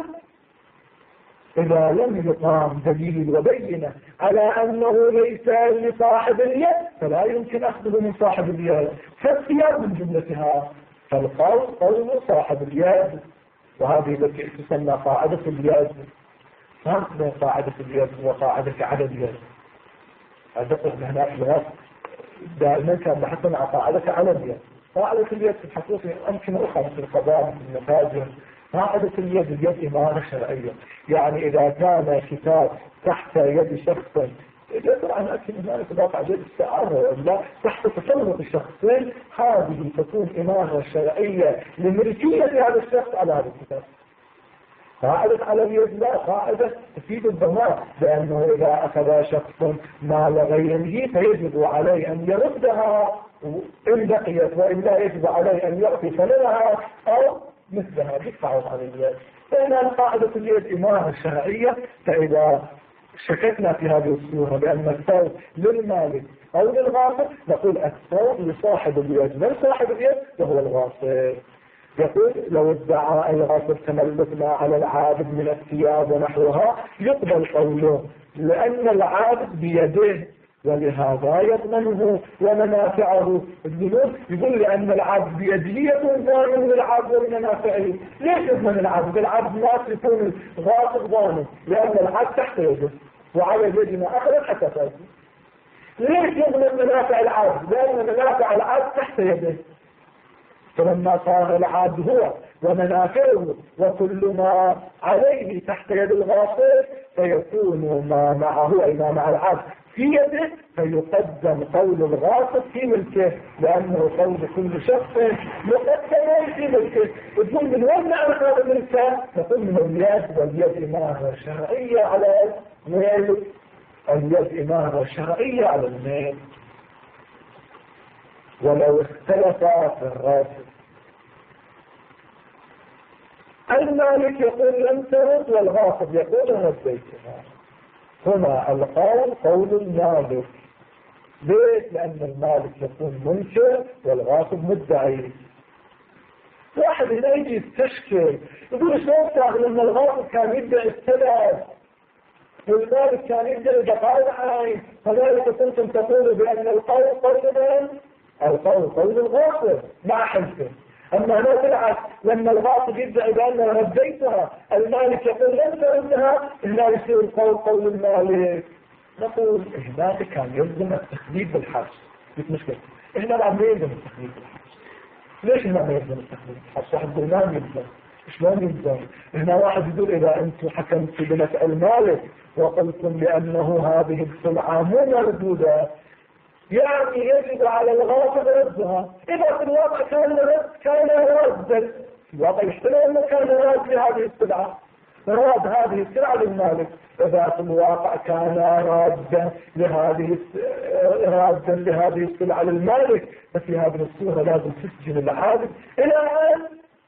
A: إذا لم يقام دليل وبينة على أنه ليس لصاحب اليد فلا يمكن أخذه من صاحب اليد. فالثياب من جملتها، فالقول قول صاحب اليد، وهذه التي تسمى قاعدة اليد. فرق بين قاعدة اليد وقاعدة على اليد. أعتقد هناك لغات دائما كان بحثنا عن قاعدة على اليد. قاعدة اليد تبحثون في أمكنة أخرى مثل القضاء مثل المتاجر. قاعدة اليد إمارة شرعية، يعني إذا كان كتاب تحت يد شخص طبعا أكيد هنالك واقع يد السعارة لا تحت تسلط الشخصين، هذه تكون إمارة شرعية لملكية هذا الشخص على هذا الكتاب. قاعدة على اليد لا، قاعدة تفيد الضمان، لأنه إذا أخذ شخص مال غيره فيجب عليه أن يردها إن بقيت، وإن لا يجب عليه أن يعطي ثمنها أو مثلها بالتعوض على اليد. فإن قاعدة اليد إمارة شرعية. فإذا شككنا في هذه الصورة بأن الثوب للمالك أو للغاصب نقول الثوب لصاحب اليد، من صاحب اليد وهو الغاصب. يقول لو ادعى الغاصب تملكنا على العابد من الثياب ونحوها يقبل قوله لأن العابد بيده ولهذا يضمنه ومنافعه. الذنوب يقول لأن العبد بيده يضمن للعبد ومنافعه. ليش يضمن العبد؟ العبد ما يكون غاصب ضامن لأن العبد تحت يده وعلى يدنا أخذ حتى فاتي. ليش يضمن منافع العبد؟ لأن منافع العبد تحت يده. فلما صار العبد هو ومنافعه وكل ما عليه تحت يد الغاصب فيكون ما معه أي ما مع العبد في يده فيقدم قول الغاصب في ملكه، لأنه قول كل شخص مقدم في ملكه. وتقول من وين نعرف هذا ملكه؟ نقول من اليد، واليد إمارة شرعية على الميل. اليد إمارة شرعية على الميل. ولو اختلفا في الراتب المالك يقول لم ترد والغاصب يقول رديتها. هنا القول قول المالك. ليش؟ لأن المالك يكون منكر والغاصب مدعي. واحد هنا يجي يستشكل يقول شلون تعرف لأن الغاصب كان يدعي السلف والمالك كان يدعي بقاء العين، فذلك كنتم تقولوا بأن القول قول من؟ القول قول الغاصب مع حلفه. أما هنا بالعكس لما الغاصب يدعي بأنه رديتها المالك يقول لم تردها إلا يصير القول قول المالك. نقول هناك كان يلزم التخليد بالحبس. مش مشكلة هنا لا ما يلزم التخليد بالحبس. ليش هنا ما يلزم التخليد بالحبس؟ واحد بالنام يلزم. شلون يلزم؟ هنا واحد يقول إذا أنتم حكمتوا بمسألة المالك وقلتم بأنه هذه السلعة مو مردودة يعني يجب على الغاصب ردها. إذا في الواقع كان رادا، في الواقع يحتمل أنه كان راد لهذه السلعة، راد هذه السلعة للمالك. إذا في الواقع كان رادا لهذه السلعة للمالك ففي هذه الصورة لازم تسجن العابد إلى أن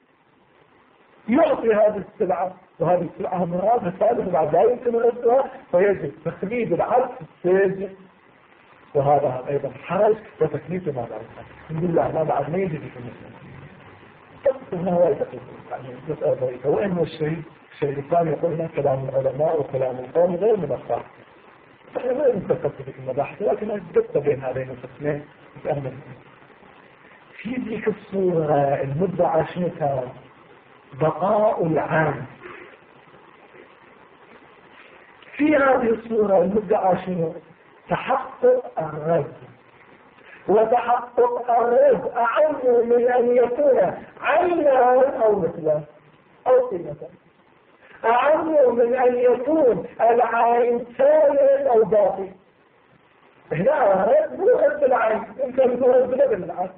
A: يعطي هذه السلعة، وهذه السلعة مرادها ثالثة بعد لا يمكن ردها فيجب تخليد العبد في السجن. وهذا أيضا حرج وتكليف ما بعد. الحمد لله ما بعد ما يجب في المسلم. هنا هو يتقيم يعني مسألة ضعيفة. وإنه الشيء الثاني يقولنا كلام العلماء وكلام القوم غير من الصح. فإحنا غير متفق في المباحث لكن الدقة بين هذين القسمين متأمل. في ذيك الصورة المدعى شنو كان؟ بقاء العام. في هذه الصورة المدعى شنو؟ تحقق الرد. وتحقق الرد أعم من أن يكون عينا أو مثلا أو قيمة. أعم من أن يكون العين ثالث أو باطل. هنا مو رد العين، يمكن يكون رد بدل العين.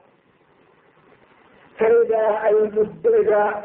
A: فإذا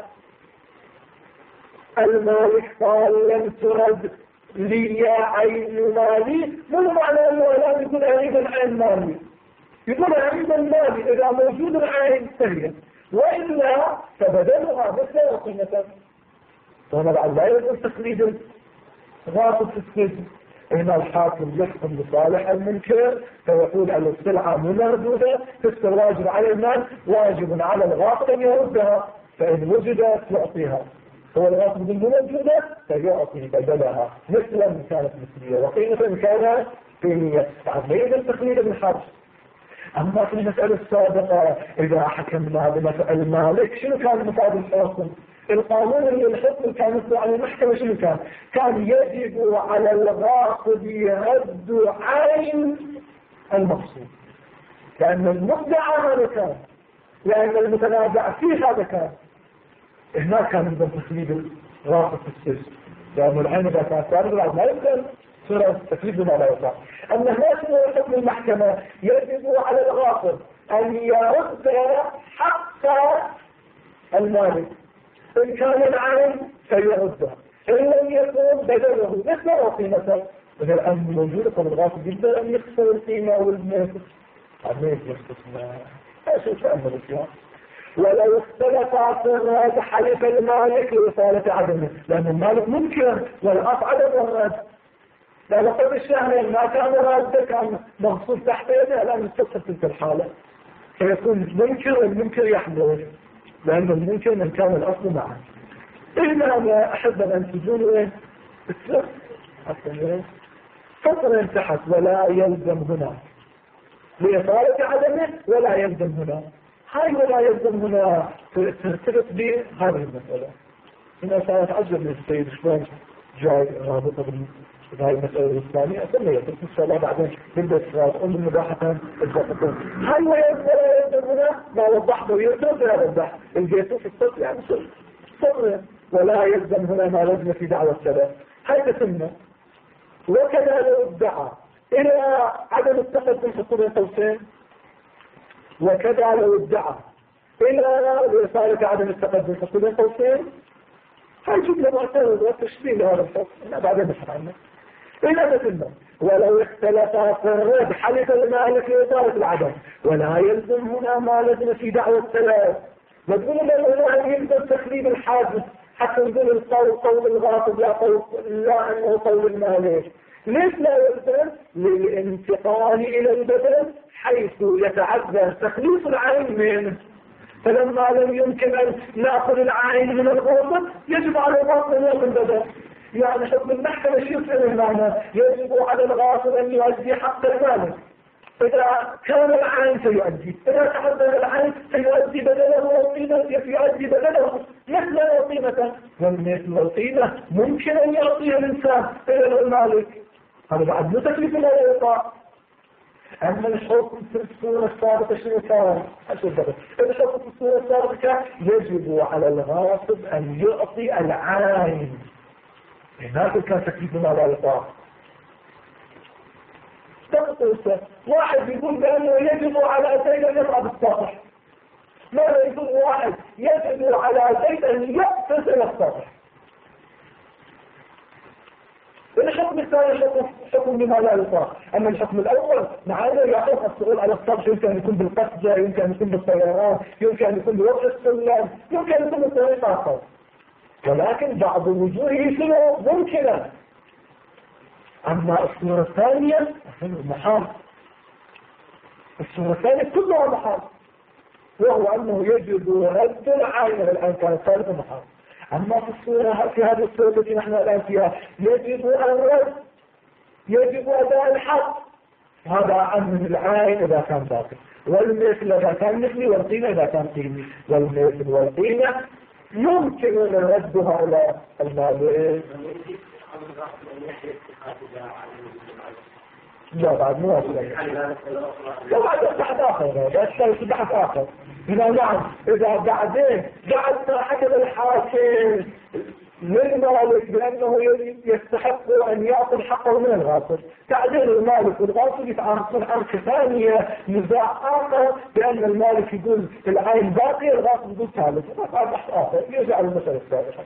A: المالك قال لم ترد لي عين مالي، مو معنى أنه لا يكون أريد العين مالي، يقول أريد المالي إذا موجود العين سهيا، وإلا فبدلها مثل قيمة. فهنا بعد لا يجوز تقليد غاصب في السجن. هنا الحاكم يحكم لصالح المنكر فيقول أن السلعة مردودة، فالواجب على المال واجب على الغاصب أن يردها، فإن وجدت يعطيها، هو الغاصب الموجودة فيعطي بدلها مثلا إن كانت مثلية وقيمة إن كانت قيمية. بعد لا يجوز تقليد ابن حرب. أما في المسألة السابقة إذا حكمنا بمسألة المالك، شنو كان مفاد الحكم؟ القانون اللي الحكم كان يصدر عن المحكمة شنو كان؟ كان يجب على الغاصب يرد عين المقصود، لأن المدعى هذا كان، لأن المتنازع فيه هذا كان. هناك كان يجب تقليد الغاصب في السجن، لأن العين إذا كانت سابقة لا يمكن صورة تقليد ما لا يصح. أما هناك هو حكم المحكمة يجب على الغاصب أن يرد حق المالك، إن كان العين فيردها، إن لم يكن بدله مثل وقيمته. إذا الآن موجودة فالغاصب يقدر أن يخسر القيمة والمثل، هذا يخسر ايش يتأمل فيها. ولو اختلف في الرد حلف المالك لإصالة عدمه، لأن المالك ممكن والأصل عدم الرد، لأن قبل الشهرين ما كان رد كان مغصوب تحت يده الآن يستقصد تلك الحالة، فيكون المنكر والمنكر يحمله، لأن المنكر من كان الأصل معه. إلا أنا أحب أن تجولوا إيه السر فصل تحت ولا يلزم هنا لإصالة عدمه، ولا يلزم هنا. هاي ولا يلزم هنا ترتبط بهذه المسألة. هنا سأتعجب من السيد شلون جاي رابطة بهاي المسألة الإسلامية، أسميها إن شاء الله بعدين نبدأ أم المباحثة الزقطون. هاي ولا يلزم هنا ما وضحته ويرتبط ولا وضح الجيسوس في الصوت يعني صر ولا يلزم هنا ما لزم في دعوة السلام. هاي تسمى. وكذا لو ادعى إلى عدم التقدم في قرن قوسين، وكذا لو ادعى إلى رسالة عدم التقدم في قرن قوسين، هاي جملة معترضة والتشبيه لهذا الحكم بعدين نشرح عنه. إلى مثلنا ولو اختلف في الرد حلف المالك لإصالة العدم، ولا يلزم هنا ما لزم في دعوة السلام. ما تقول لنا أن يلزم تخليد الحادث حتى نقول القول قول الغاصب لا أنه قول المالك. ليش لا يلزم؟ للانتقال إلى البدل حيث يتعذر تخليص العين منه، فلما لم يمكن أن نأخذ العين من الغاصب يجب على الغاصب أن يأخذ البدل. يعني حكم المحكمة شو يفعل المعنى؟ يجب على الغاصب أن يؤدي حق المالك. إذا كان العين سيؤدي، إذا تحضر العين سيؤدي بدله وقيمة، يؤدي بدله مثل وقيمته، والمثل والقيمة ممكن أن يعطيها الإنسان إلى المالك، هذا بعد لا تكليف ولا يقع. أما الحكم في الصورة السابقة شنو كان؟ الحكم في الصورة السابقة يجب على الغاصب أن يعطي العين، هناك كان تكليف ولا يقع. واحد يقول بأنه يجب على زيد أن يصعد السطح، ماذا يقول واحد يجب على زيد أن يقفز إلى السطح. الحكم الثاني حكم بما لا يطاق. أما الحكم الأول معانا يعطيك الصعود على السطح، يمكن أن يكون بالقفزة، يمكن أن يكون بالطيران، يمكن أن يكون بوضع السلم، يمكن أن يكون بطريقة أخرى، ولكن بعض وجوهه شنو ممكنة. أما الصورة الثانية محال، الصورة الثانية كلها محال، وهو أنه يجب رد العين الآن كانت ثالثة محال. أما في الصورة في هذه الصورة التي نحن الآن فيها يجب الرد، يجب أداء الحق، هذا عن العين إذا كان باطل، والمثل إذا كان مثلي، والقيمة إذا كان قيمي، والمثل والقيمة يمكن أن ردها إلى المال. لا بعد مو لا بعد بحث آخر، بس بحث آخر. إذا نعم إذا بعدين بعد ما حكم الحاكم للمالك بأنه يستحق أن يأخذ حقه من الغاصب. تعديل المالك والغاصب يتعارضون عركة ثانية، نزاع آخر بأن المالك يقول العين باقية، الغاصب يقول ثالث، هذا بحث آخر يرجع للمسألة السابقة.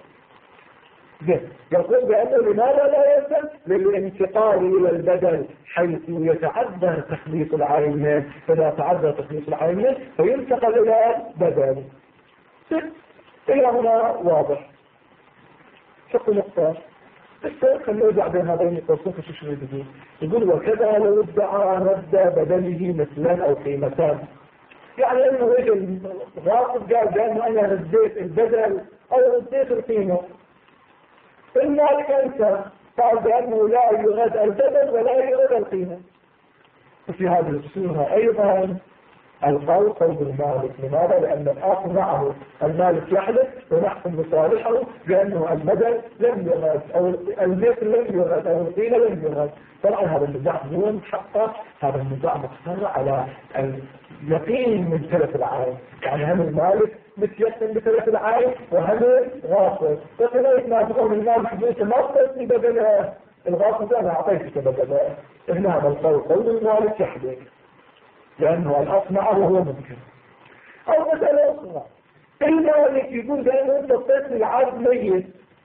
A: يقول بأنه لماذا لا يلزم؟ للانتقال إلى البدل حيث يتعذر تخليص العينين، فإذا تعذر تخليص العينين فينتقل إلى بدل. إلى هنا واضح. شق نقطة السيد خليه يرجع بين هذين القوسين في شو يقول؟ يقول وكذا لو ادعى رد بدله مثلا أو قيمتان، يعني انه يجي الغاصب قال بأنه انا رديت البدل او رديت القيمة، المالك انت قال بأنه لا يرد البدل ولا يرد القيمة. وفي هذه الصورة ايضا القول قول المالك. لماذا؟ لأن الآخر معه المالك يحلف ونحكم بصالحه بأنه البدل لم يرد أو المثل لم يرد أو القيمة لم يرد. طبعا هذا النزاع هو محقق، هذا النزاع مقترح على اليقين من تلف العين، يعني هم المالك متيقن بتلف العين وهم غاصب، فلا يتنافقون المالك بيت ما أعطيتني بدلها، الغاصب أنا أعطيتك بدلها. هنا هذا القول قول المالك يحلف لأنه الأصنع وهو ممكن. أو مسألة أخرى المالك يقول بأنه أنت اعطيتني العبد ميت،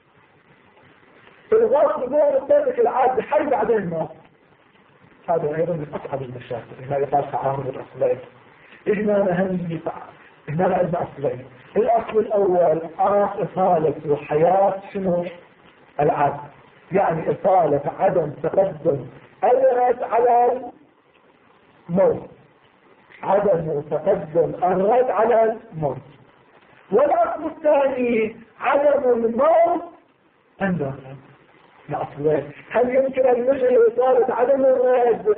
A: الغاصب يقول أنا اعطيتك العبد حي بعدين مات. هذا أيضا من أصعب المشاكل. هنا يقال تعارض الأصلين. هنا نهم هنا عندنا أصلين. الأصل الأول إطالة حياة شنو؟ العبد، يعني إطالة عدم تقدم الرد على الموت، عدم تقدم الرد على الموت. والأصل الثاني عدم الموت عند الرد. الأصلين هل يمكن أن نجري إطالة عدم الرد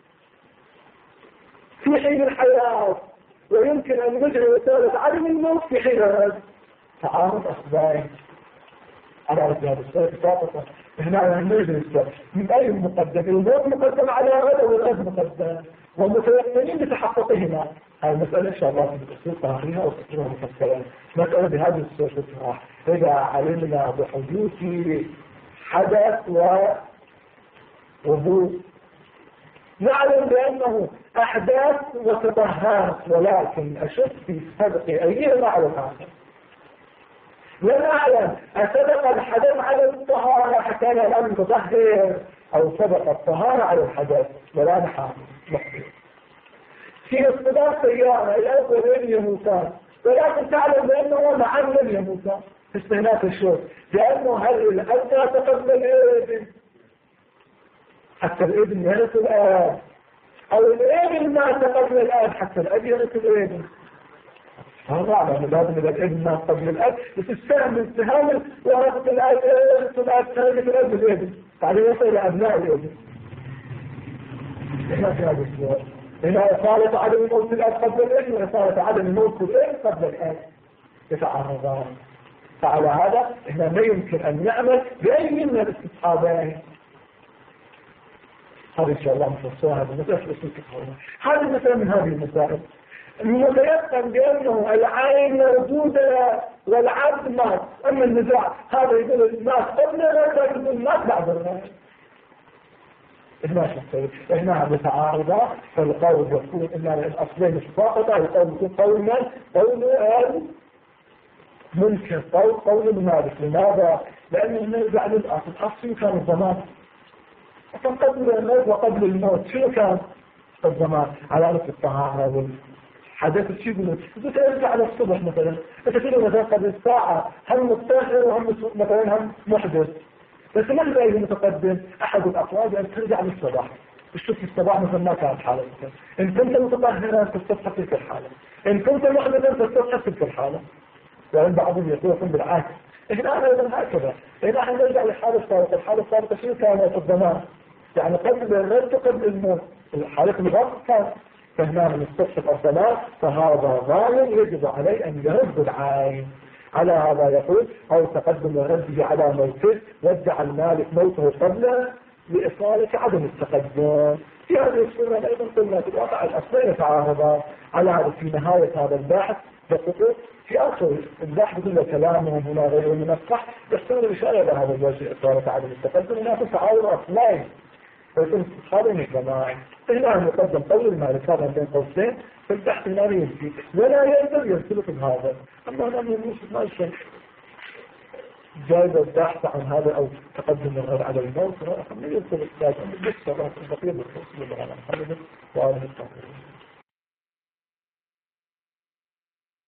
A: في حين الحياة ويمكن أن نجري إطالة عدم الموت في حين الرد؟ تعارض أصلين. على هذا السؤال فقط هنا نجري من أي مقدم؟ الموت مقدم على الرد والرد مقدم، ومتيقنين بتحققهما. هذه المسألة إن شاء الله في التفصيل تاريخها وتفصيلها مفصلا. مسألة بهذه الصورة إذا علمنا بحدوث حدث ووجود، نعلم بأنه أحداث وتطهرت، ولكن أشك في سبق أيهما على الآخر. لا نعلم أسبق الحدث على الطهارة حتى لا نتطهر، أو سبق الطهارة على الحدث ولا نحن في اصطدام سيارة الأول يموتان، ولكن تعلم بأنه معا لم يموتان في استهلاك الشرب، لأنه هل الأب تقبل الابن حتى الابن يرث الآب، أو الابن ما تقبل الآب حتى الأب يرث الابن. هذا على لازم إذا الابن ما قبل الأب بتستعمل تهامل ورث الآب يرث الآب تهامل الأب الابن، بعدين يصل إلى أبناء الابن. هنا في هذا السؤال هنا إصالة عدم الموت الآب قبل الابن وإصالة عدم الموت الابن قبل الآب يتعارضان. فعلى هذا إحنا لا يمكن أن نعمل بأي من الاستصحابين. هذا إن شاء الله مفصوها بمسألة هذه مثلا من هذه المسائل المتيقن بأنه العين موجودة والعبد مات. أما النزاع هذا يقول المات قبل هذا يقول المات بعد الرأي. إحنا بتعارضة، فالقول يقول إن الأصلين الساقطة، القول يكون قول من؟ قول ممكن قول المالك. لماذا؟ لأنه نرجع للأصل. الأصل كان الضمان، كان قبل الموت وقبل الموت شنو كان الضمان؟ على الطهارة والحدث. الشيء يقولون ترجع على الصبح مثلا، انت تقول مثلا قبل الساعة هم مستاخر وهم مثلا هم محدث، بس ما إذا متقدم أحد الأقوال أن ترجع للصباح. تشوف في الصباح مثلا ما كانت حالة، إن كنت متطهرا تستصحى في تلك الحالة، إن كنت محدثا تستصحى في تلك الحالة. وعند بعضهم يقول بالعكس. إحنا أيضا هكذا. إحنا نرجع للحالة السابقة. الحالة السابقة شنو كانت الضمان؟ يعني قبل الرد قبل الموت. الحالة الغرب كان فهنا من استصحى الضمان، فهذا ضامن يجب عليه أن يرد العين. على هذا يقول أو تقدم الرد على موته، ودع المالك موته قبله لإصالة عدم التقدم. في هذه الصورة أيضا قلنا في الواقع الأصلين يتعارضان. على هذا في نهاية هذا البحث يقول في آخر البحث كل كلامهم هنا غير منقح يحتمل الإشارة إلى هذا الوجه إثارة عدم التقدم هناك تعارض أصلين ويكون استفهام جماعي. هنا المقدم قول المالك هذا بين قوسين في البحث لا يمكن ولا يقدر يرتبط بهذا. أما هنا من الموسف ما يشن جايز البحث عن هذا أو تقدم الغير على الموت لا يرتبط بهذا. بس بقية الرسول الله عليه وسلم وآله التقدم.